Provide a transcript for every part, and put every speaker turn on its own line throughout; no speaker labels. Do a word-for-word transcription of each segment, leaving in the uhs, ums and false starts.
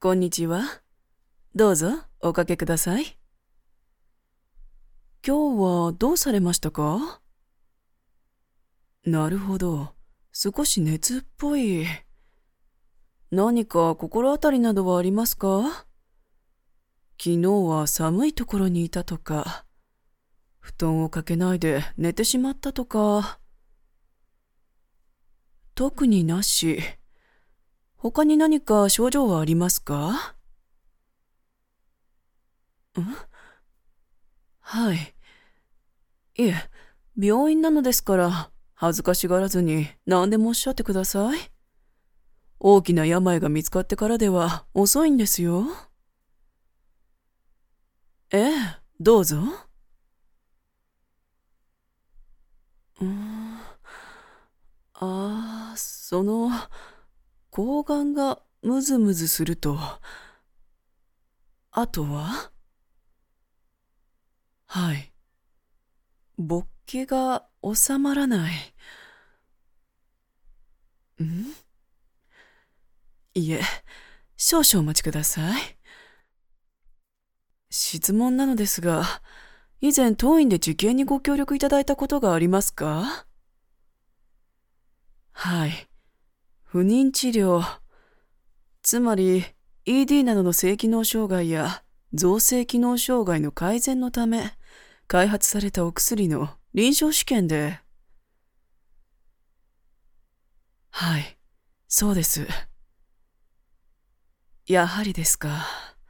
こんにちは。どうぞおかけください。今日はどうされましたか？なるほど。少し熱っぽい。何か心当たりなどはありますか？昨日は寒いところにいたとか、布団をかけないで寝てしまったとか。特になし。他に何か症状はありますか？んはい。いえ、病院なのですから、恥ずかしがらずに何でもおっしゃってください。大きな病が見つかってからでは遅いんですよ。ええ、どうぞ。うーん、ああ、その、睾丸がムズムズすると、あとははい。勃起が収まらない。んいえ、少々お待ちください。質問なのですが、以前当院で受験にご協力いただいたことがありますか？はい。不妊治療、つまり イーディー などの性機能障害や造成機能障害の改善のため開発されたお薬の臨床試験で。はい、そうです。やはりですか。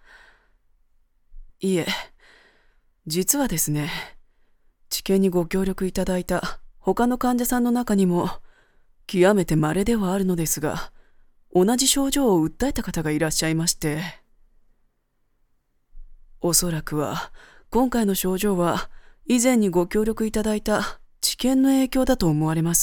いえ、実はですね、治験にご協力いただいた他の患者さんの中にも極めて稀ではあるのですが、同じ症状を訴えた方がいらっしゃいまして、おそらくは今回の症状は以前にご協力いただいた治験の影響だと思われます。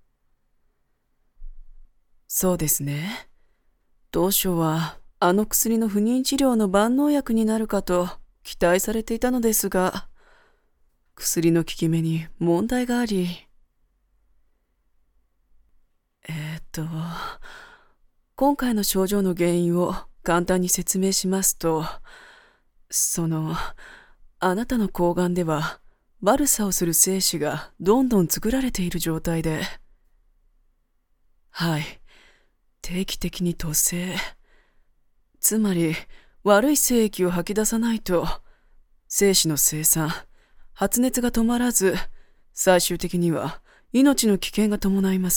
そうですね。当初はあの薬の不妊治療の万能薬になるかと期待されていたのですが、薬の効き目に問題があり、えーっと、今回の症状の原因を簡単に説明しますと、その、あなたの睾丸ではバルサをする精子がどんどん作られている状態で、はい、定期的に突生、つまり悪い精液を吐き出さないと精子の生産、発熱が止まらず、最終的には命の危険が伴います。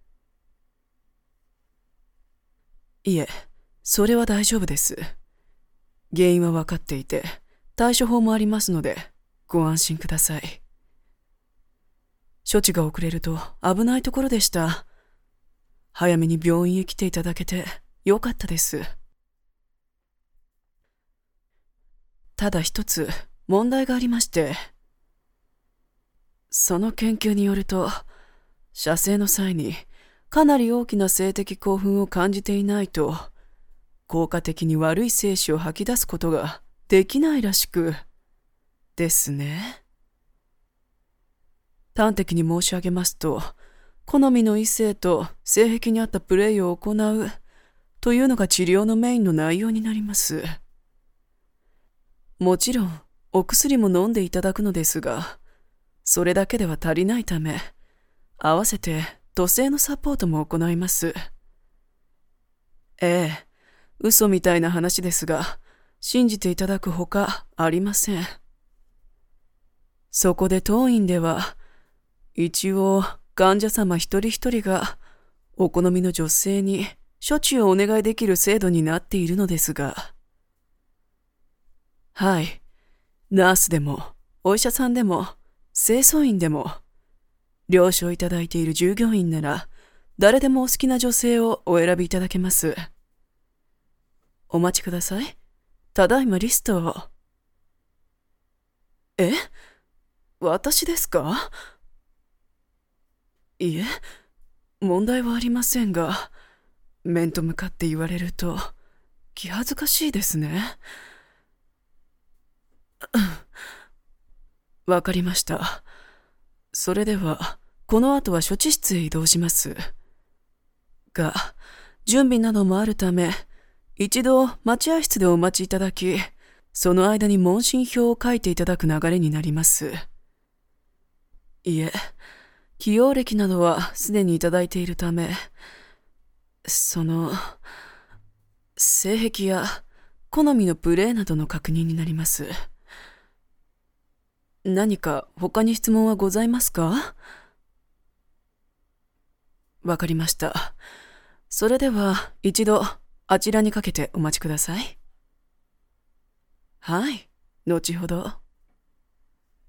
いえ、それは大丈夫です。原因は分かっていて、対処法もありますので、ご安心ください。処置が遅れると危ないところでした。早めに病院へ来ていただけてよかったです。ただ一つ問題がありまして、その研究によると、射精の際にかなり大きな性的興奮を感じていないと、効果的に悪い精子を吐き出すことができないらしく、ですね。端的に申し上げますと、好みの異性と性癖に合ったプレイを行うというのが治療のメインの内容になります。もちろんお薬も飲んでいただくのですが、それだけでは足りないため、合わせて土星のサポートも行います。ええ、嘘みたいな話ですが、信じていただくほかありません。そこで当院では、一応患者様一人一人がお好みの女性に処置をお願いできる制度になっているのですが、はい、ナースでもお医者さんでも清掃員でも、了承いただいている従業員なら誰でもお好きな女性をお選びいただけます。お待ちください。ただいまリストを。え？私ですか？いえ、問題はありませんが、面と向かって言われると気恥ずかしいですね。わかりました。それではこの後は処置室へ移動しますが、準備などもあるため一度待合室でお待ちいただき、その間に問診票を書いていただく流れになります。いえ、起用歴などはすでにいただいているため、その、性癖や好みのプレーなどの確認になります。何か他に質問はございますか？わかりました。それでは一度あちらにかけてお待ちください。はい、後ほど。